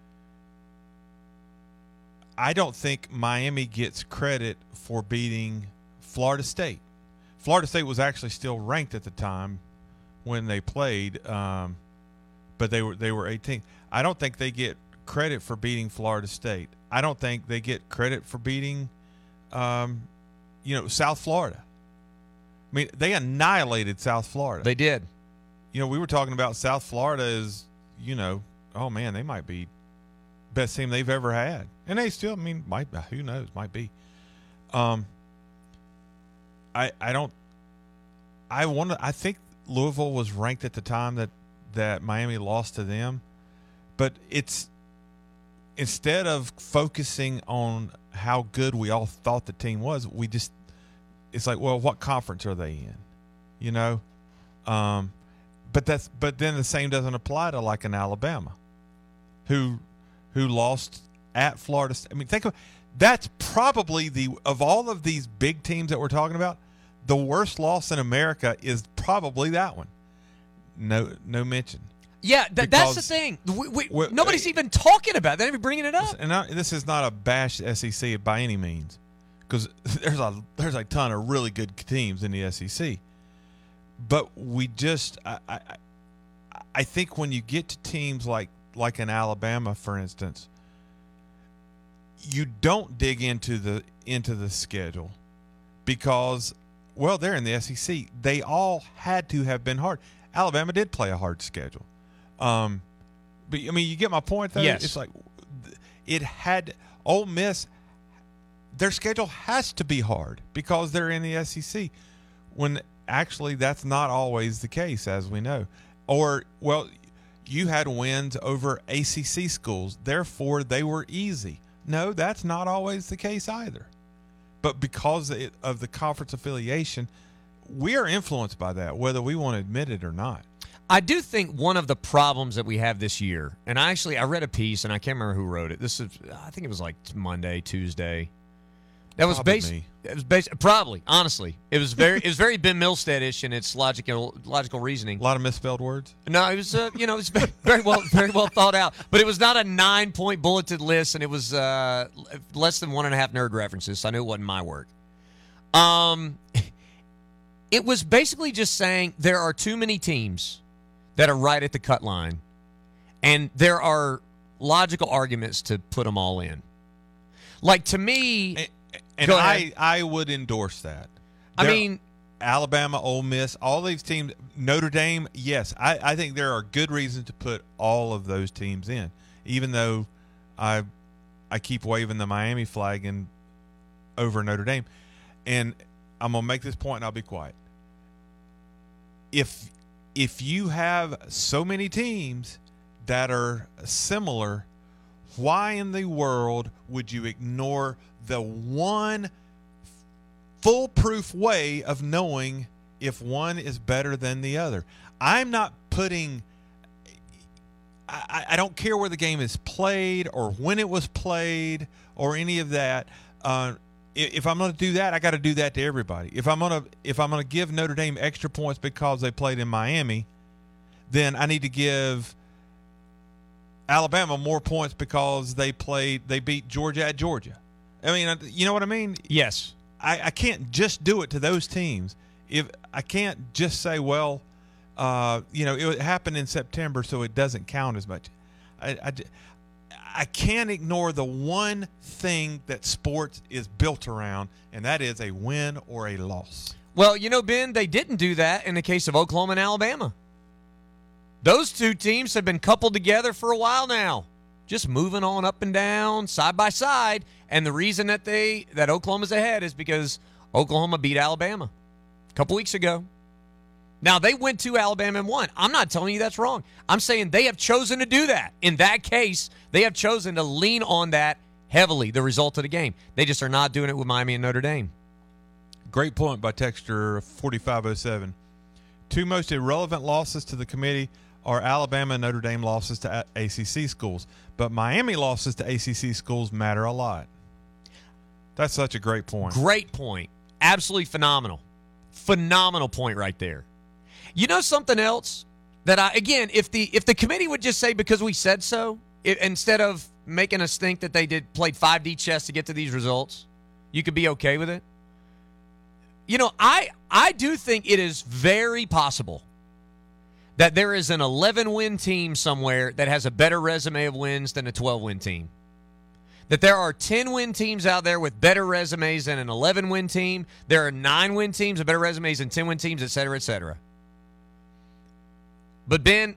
I don't think Miami gets credit for beating Florida State. Florida State was actually still ranked at the time when they played, but they were 18th. I don't think they get credit for beating Florida State. I don't think they get credit for beating, South Florida. I mean, they annihilated South Florida. They did. We were talking about South Florida as, oh man, they might be best team they've ever had, and they still, might. Who knows? Might be. I think Louisville was ranked at the time that Miami lost to them, but it's instead of focusing on how good we all thought the team was, it's like, well, what conference are they in? But then the same doesn't apply to like an Alabama, who lost at Florida State. Think of that's probably of all of these big teams that we're talking about, the worst loss in America is probably that one. No mention. Yeah, that's the thing. Nobody's even talking about it. They're not even bringing it up. And this is not a bash SEC by any means, because there's a ton of really good teams in the SEC. But we just, I think when you get to teams like an Alabama, for instance, you don't dig into the schedule because, well, they're in the SEC. They all had to have been hard. Alabama did play a hard schedule. But you get my point, though. Yes. It's like it had Ole Miss. Their schedule has to be hard because they're in the SEC. When actually that's not always the case, as we know. Or, well, you had wins over ACC schools, therefore they were easy. No, that's not always the case either. But because of the conference affiliation, we are influenced by that, whether we want to admit it or not. I do think one of the problems that we have this year, and I read a piece, and I can't remember who wrote it. I think it was like Monday, Tuesday. That was based. It was based. Probably, honestly, it was very Ben Milstead-ish in its logical reasoning. A lot of misspelled words. No, it was it was very well thought out. But it was not a 9-point bulleted list, and it was less than 1.5 nerd references. So I knew it wasn't my work. It was basically just saying there are too many teams that are right at the cut line, and there are logical arguments to put them all in. Like, to me. And I would endorse that. Alabama, Ole Miss, all these teams, Notre Dame, yes. I think there are good reasons to put all of those teams in, even though I keep waving the Miami flag over Notre Dame. And I'm going to make this point and I'll be quiet. If you have so many teams that are similar, why in the world would you ignore the one foolproof way of knowing if one is better than the other? I'm not putting I don't care where the game is played or when it was played or any of that. If I'm going to do that, I got to do that to everybody. If I'm going to give Notre Dame extra points because they played in Miami, then I need to give Alabama more points because they beat Georgia at Georgia. You know what I mean? Yes. I can't just do it to those teams. If I can't just say, well, it happened in September, so it doesn't count as much. I can't ignore the one thing that sports is built around, and that is a win or a loss. Well, Ben, they didn't do that in the case of Oklahoma and Alabama. Those two teams have been coupled together for a while now, just moving on up and down, side by side. And the reason that Oklahoma's ahead is because Oklahoma beat Alabama a couple weeks ago. Now, they went to Alabama and won. I'm not telling you that's wrong. I'm saying they have chosen to do that. In that case, they have chosen to lean on that heavily, the result of the game. They just are not doing it with Miami and Notre Dame. Great point by Texture 4507. Two most irrelevant losses to the committee are Alabama and Notre Dame losses to ACC schools. But Miami losses to ACC schools matter a lot. That's such a great point. Great point. Absolutely phenomenal. Phenomenal point right there. You know something else that again, if the committee would just say because we said so, instead of making us think that they played 5D chess to get to these results, you could be okay with it. You know, I do think it is very possible that there is an 11-win team somewhere that has a better resume of wins than a 12-win team. That there are 10-win teams out there with better resumes than an 11-win team. There are 9-win teams with better resumes than 10-win teams, et cetera, et cetera. But, Ben,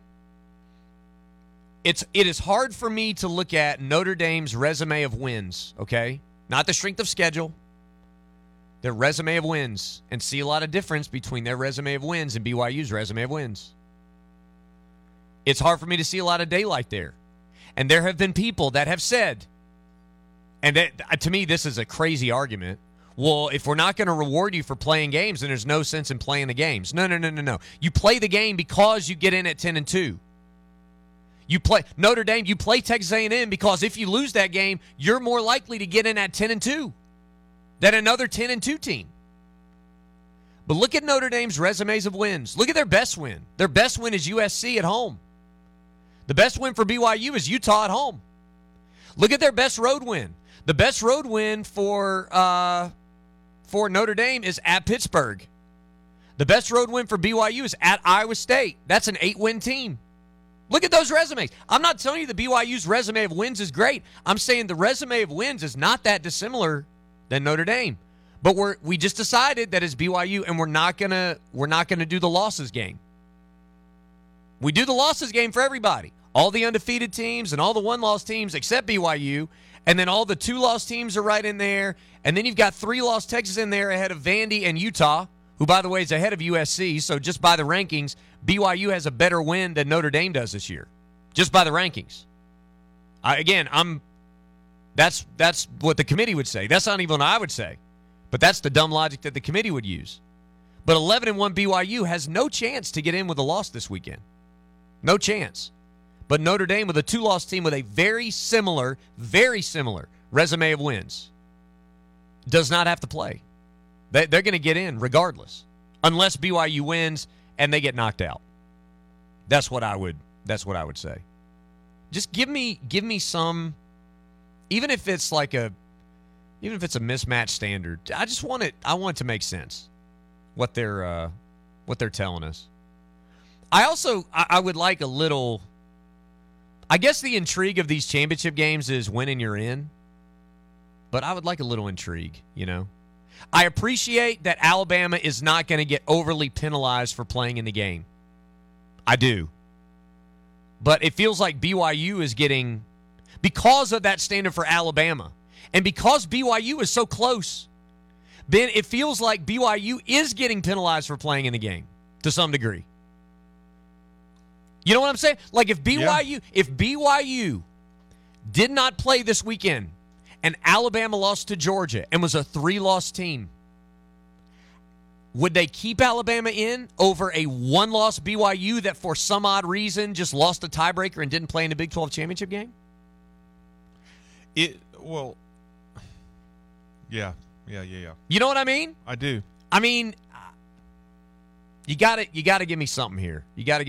it is hard for me to look at Notre Dame's resume of wins, okay? Not the strength of schedule. Their resume of wins, and see a lot of difference between their resume of wins and BYU's resume of wins. It's hard for me to see a lot of daylight there. And there have been people that have said, and to me this is a crazy argument, well, if we're not going to reward you for playing games, then there's no sense in playing the games. No. You play the game because you get in at 10-2. You play Notre Dame, you play Texas A&M because if you lose that game, you're more likely to get in at 10-2 than another 10-2 team. But look at Notre Dame's resumes of wins. Look at their best win. Their best win is USC at home. The best win for BYU is Utah at home. Look at their best road win. The best road win for Notre Dame is at Pittsburgh. The best road win for BYU is at Iowa State. That's an 8-win team. Look at those resumes. I'm not telling you the BYU's resume of wins is great. I'm saying the resume of wins is not that dissimilar than Notre Dame. But we just decided that it's BYU, and we're not gonna do the losses game. We do the losses game for everybody. All the undefeated teams and all the one-loss teams except BYU, and then all the two-loss teams are right in there. And then you've got 3-loss Texas in there ahead of Vandy and Utah, who, by the way, is ahead of USC. So just by the rankings, BYU has a better win than Notre Dame does this year, just by the rankings. That's what the committee would say. That's not even what I would say. But that's the dumb logic that the committee would use. But 11-1 BYU has no chance to get in with a loss this weekend. No chance. But Notre Dame with a 2-loss team with a very similar resume of wins does not have to play. They're going to get in regardless, unless BYU wins and they get knocked out. That's what I would say. Just give me some, even if it's a mismatched standard. I want it to make sense what they're telling us. I would like a little, I guess the intrigue of these championship games is winning you're in, but I would like a little intrigue, you know. I appreciate that Alabama is not going to get overly penalized for playing in the game. I do. But it feels like BYU is getting, because of that standard for Alabama, and because BYU is so close, Ben, it feels like BYU is getting penalized for playing in the game to some degree. You know what I'm saying? Like if BYU did not play this weekend and Alabama lost to Georgia and was a 3-loss team, would they keep Alabama in over a 1-loss BYU that for some odd reason just lost a tiebreaker and didn't play in the Big 12 championship game? Yeah. You know what I mean? I do. I mean, you got to give me something here.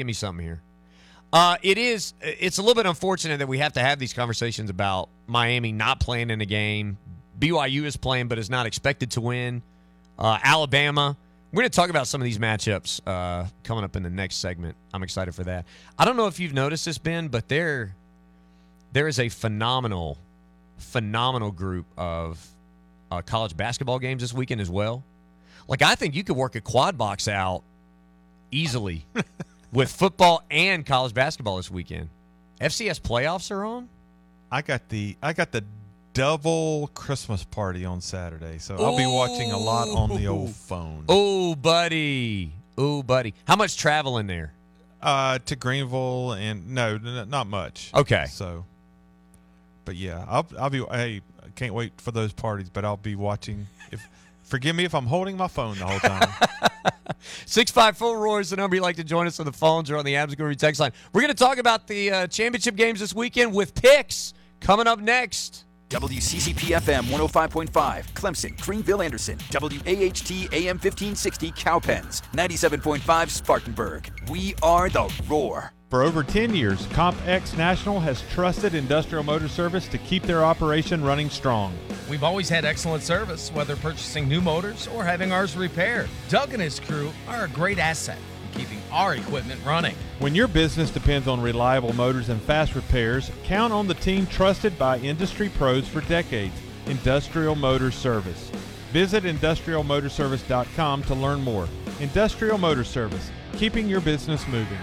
It's a little bit unfortunate that we have to have these conversations about Miami not playing in a game. BYU is playing but is not expected to win. Alabama. We're going to talk about some of these matchups coming up in the next segment. I'm excited for that. I don't know if you've noticed this, Ben, but there is a phenomenal group of college basketball games this weekend as well. Like, I think you could work a quad box out easily with football and college basketball this weekend. FCS playoffs are on. I got the double Christmas party on Saturday, so I'll be watching a lot on the old phone. Oh, buddy. Ooh, buddy. How much travel in there? To Greenville, and no, not much. Okay. So, but yeah, I'll be. Hey, I can't wait for those parties. But I'll be watching. Forgive me if I'm holding my phone the whole time. 654-ROAR is the number you'd like to join us on the phones or on the Abs Guru text line. We're going to talk about the championship games this weekend with picks coming up next. WCCP-FM 105.5, Clemson, Greenville, Anderson. WAHT AM 1560, Cowpens. 97.5, Spartanburg. We are the Roar. For over 10 years, CompX National has trusted Industrial Motor Service to keep their operation running strong. We've always had excellent service, whether purchasing new motors or having ours repaired. Doug and his crew are a great asset in keeping our equipment running. When your business depends on reliable motors and fast repairs, count on the team trusted by industry pros for decades, Industrial Motor Service. Visit industrialmotorservice.com to learn more. Industrial Motor Service, keeping your business moving.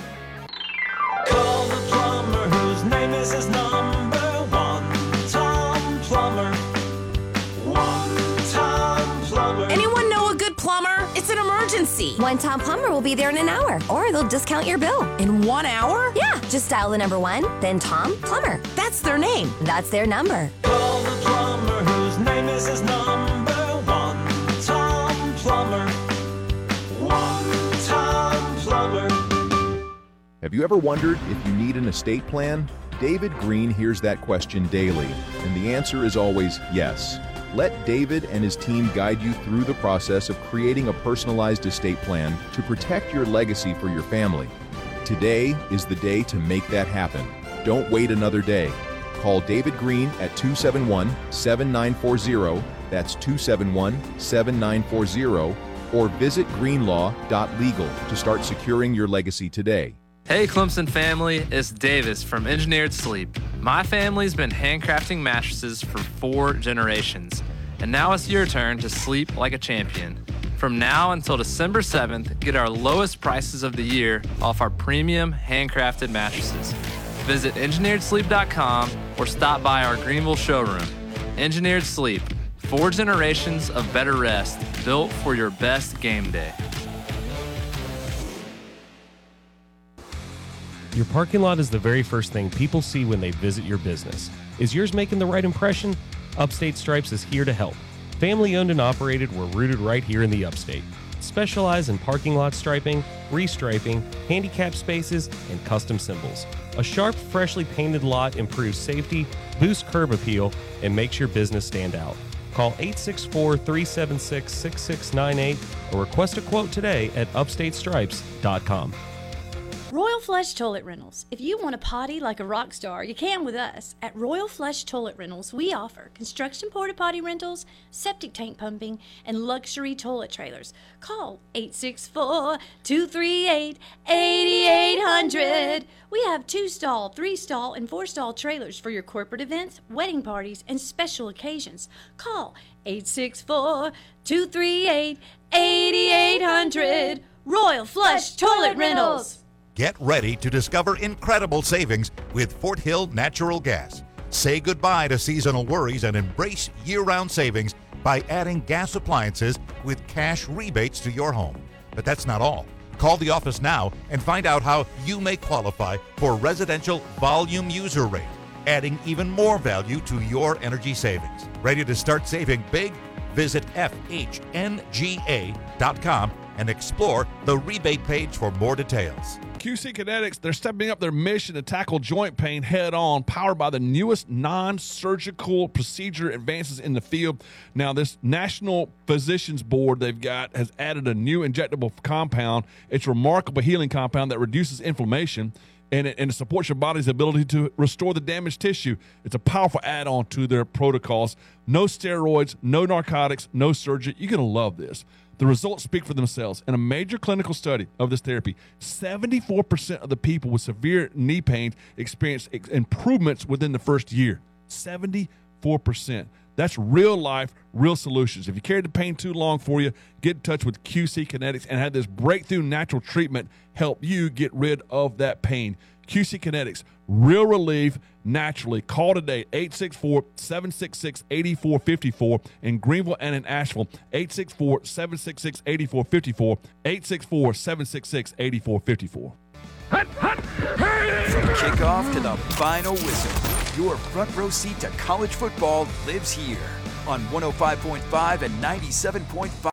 Call the plumber whose name is his number one. Tom Plumber. One Tom Plumber. Anyone know a good plumber? It's an emergency. One Tom Plumber will be there in an hour, or they'll discount your bill. In 1 hour? Yeah, just dial the number 1, then Tom Plumber. That's their name. That's their number. Call the plumber whose name is his number one. Tom Plumber. One Tom Plumber. Have you ever wondered if you need an estate plan? David Green hears that question daily, and the answer is always yes. Let David and his team guide you through the process of creating a personalized estate plan to protect your legacy for your family. Today is the day to make that happen. Don't wait another day. Call David Green at 271-7940, that's 271-7940, or visit greenlaw.legal to start securing your legacy today. Hey Clemson family, it's Davis from Engineered Sleep. My family's been handcrafting mattresses for 4 generations, and now it's your turn to sleep like a champion. From now until December 7th, get our lowest prices of the year off our premium handcrafted mattresses. Visit engineeredsleep.com or stop by our Greenville showroom. Engineered Sleep, 4 generations of better rest, built for your best game day. Your parking lot is the very first thing people see when they visit your business. Is yours making the right impression? Upstate Stripes is here to help. Family owned and operated, we're rooted right here in the Upstate. Specialize in parking lot striping, restriping, handicap spaces, and custom symbols. A sharp, freshly painted lot improves safety, boosts curb appeal, and makes your business stand out. Call 864-376-6698 or request a quote today at upstatestripes.com. Royal Flush Toilet Rentals. If you want to potty like a rock star, you can with us. At Royal Flush Toilet Rentals, we offer construction porta potty rentals, septic tank pumping, and luxury toilet trailers. Call 864-238-8800. We have 2-stall, 3-stall, and 4-stall trailers for your corporate events, wedding parties, and special occasions. Call 864-238-8800. Royal Flush Toilet Rentals. Get ready to discover incredible savings with Fort Hill Natural Gas. Say goodbye to seasonal worries and embrace year-round savings by adding gas appliances with cash rebates to your home. But that's not all. Call the office now and find out how you may qualify for residential volume user rate, adding even more value to your energy savings. Ready to start saving big? Visit FHNGA.com and explore the rebate page for more details. QC Kinetics, they're stepping up their mission to tackle joint pain head on, powered by the newest non-surgical procedure advances in the field. Now, this National Physicians Board they've got has added a new injectable compound. It's a remarkable healing compound that reduces inflammation and it supports your body's ability to restore the damaged tissue. It's a powerful add-on to their protocols. No steroids, no narcotics, no surgery. You're going to love this. The results speak for themselves. In a major clinical study of this therapy, 74% of the people with severe knee pain experienced improvements within the first year. 74%. That's real life, real solutions. If you carried the pain too long for you, get in touch with QC Kinetics and have this breakthrough natural treatment help you get rid of that pain. QC Kinetics, real relief naturally. Call today, 864-766-8454 in Greenville and in Asheville, 864-766-8454, 864-766-8454. From kickoff to the final whistle, your front row seat to college football lives here on 105.5 and 97.5.